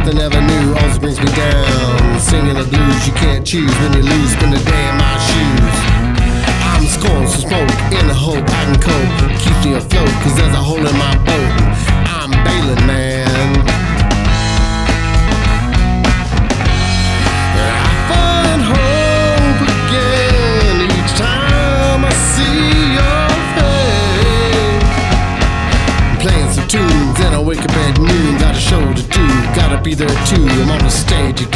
nothing ever new, always brings me down. Singing the blues you can't choose, when you lose, spend a day in my shoes. I'm scorned some smoke, in the hope I can cope, keeps me afloat, cause there's a hole in my boat. I'm bailing, man. I find hope again each time I see your face. I'm playing some tunes and I wake up at noon, got a show to do, gotta be there too. I'm on the stage